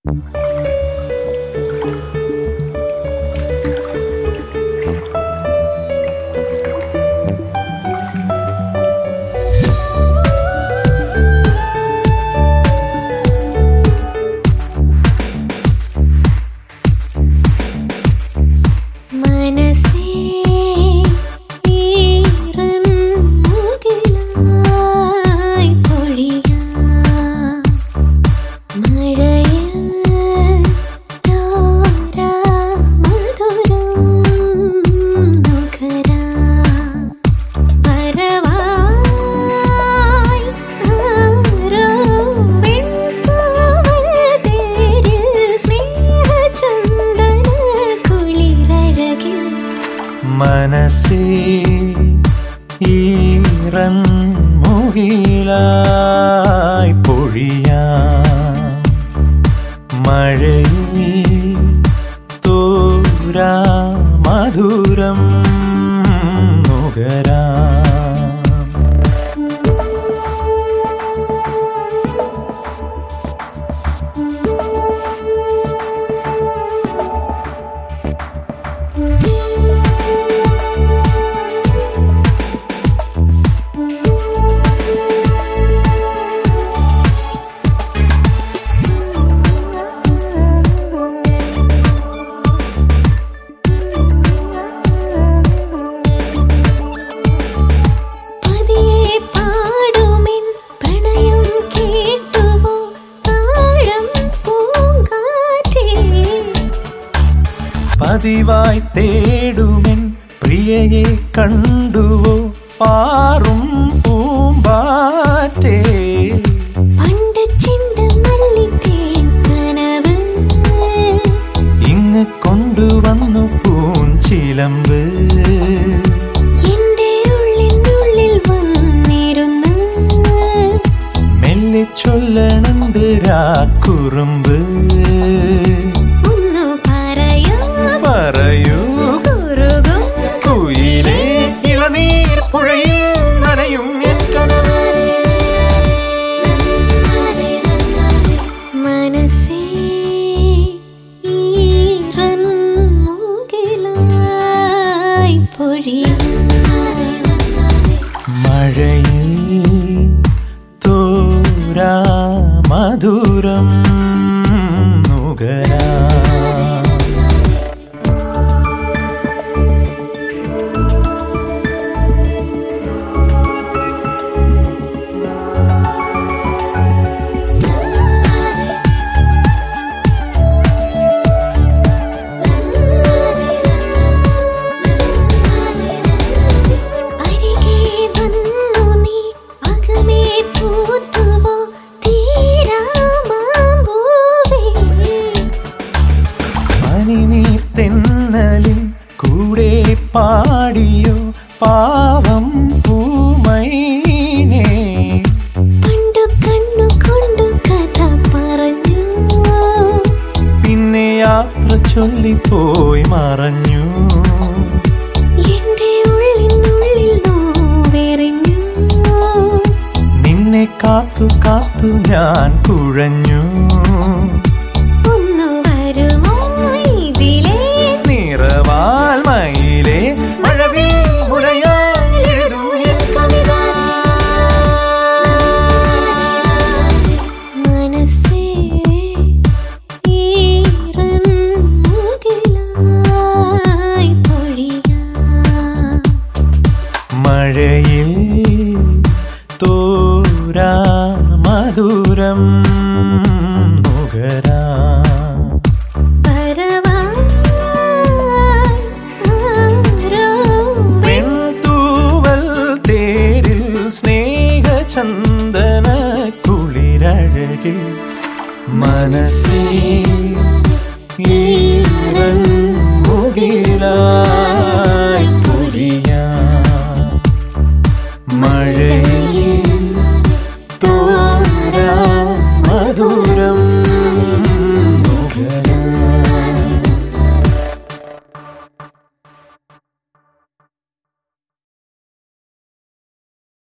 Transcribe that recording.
മനസ്സേ ഈറൻ മുകിലായി പൊഴിയാം മഴയിൽ തോരാ മധുരം നുകരാം. പതിവായി തേടുമെൻ പ്രിയയെ കണ്ടുവോ പാറും പൂമ്പാറ്റേ. പണ്ട് ചിന്തമല്ലിത്തേൻ കനവ് ഇങ്ങ് കൊണ്ടുവന്നു പൂഞ്ചിലമ്പ്. എന്റെ ഉള്ളിനുള്ളിൽ വന്നിരുന്ന് മെല്ലെ ചൊല്ലണുണ്ട് രാക്കുറുമ്പ്. പറയൂ കുയിലേ ഇളനീർ പുഴയിൽ നനയും മനസ്സേ ഈറൻ മുകിലായി പൊഴിയാം മഴയിൽ തോരാ മധുരം നുകരാം. തെന്നലിൻ കൂടെ പാടിയോ പാവം പൂമൈനേ. പണ്ടു കണ്ണു കൊണ്ടു കഥ പറഞ്ഞു പിന്നെ യാത്ര ചൊല്ലിപ്പോയി മറഞ്ഞു. എന്റെ ഉള്ളിനുള്ളിൽ നോവെറിഞ്ഞു. നിന്നെ കാത്തു കാത്തു ഞാൻ കുഴഞ്ഞു. മയിലേ മഴവിൽ മുലയായി എഴുതും കവിത. മനസ്സേ ഈറൻ മുകിലായി പൊഴിയാം മഴയിൽ തോരാ മധുരം നുകരാം. ചന്ദന കുളിരഴകിൽ മനസ്സേ ഈറൻ മുകിലായി